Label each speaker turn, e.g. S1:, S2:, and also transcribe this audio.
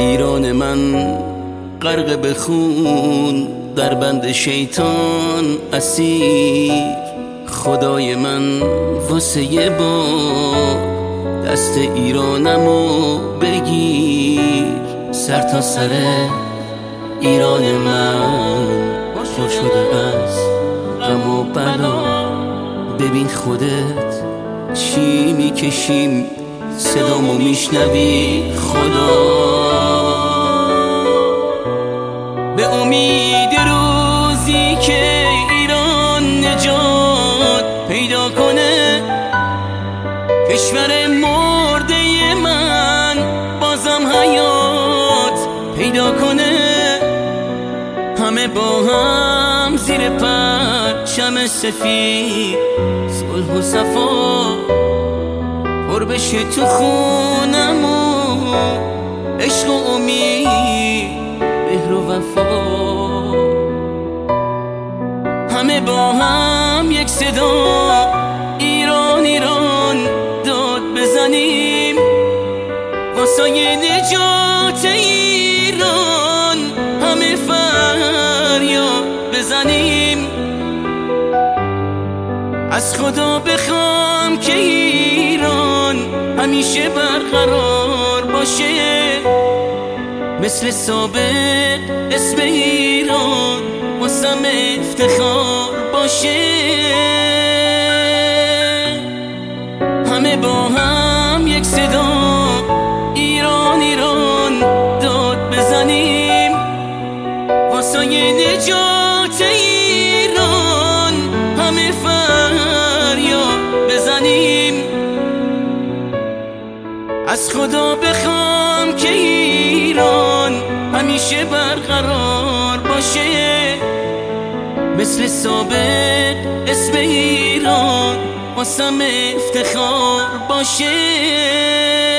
S1: ایران من غرق به خون، در بند شیطان اسیر. خدای من واسه یه بار دست ایرانمو بگیر. سر تا سر ایران من پر شده از غم و بلا. ببین خودت چی میکشیم، صدامو میشنوی خدا. به امید روزی که ایران نجات پیدا کنه، کشور مرده من بازم حیات پیدا کنه. همه با هم زیر پرچم سفید صلح و صفا پر بشه تو خونمون. عشق و امید، مهر و وفا، همه با هم یک صدا ایران ایران داد بزنیم. واسه نجات ایران همه فریاد بزنیم. از خدا بخوام که ایران همیشه برقرار باشه، مثل سابق اسم ایران واسم افتخار باشه. همه با هم یک صدا ایران ایران داد بزنیم. واسه نجات ایران همه فریاد بزنیم. از خدا بخوام که ایران همیشه برقرار باشه، مثل سابق اسم ایران واسم افتخار باشه.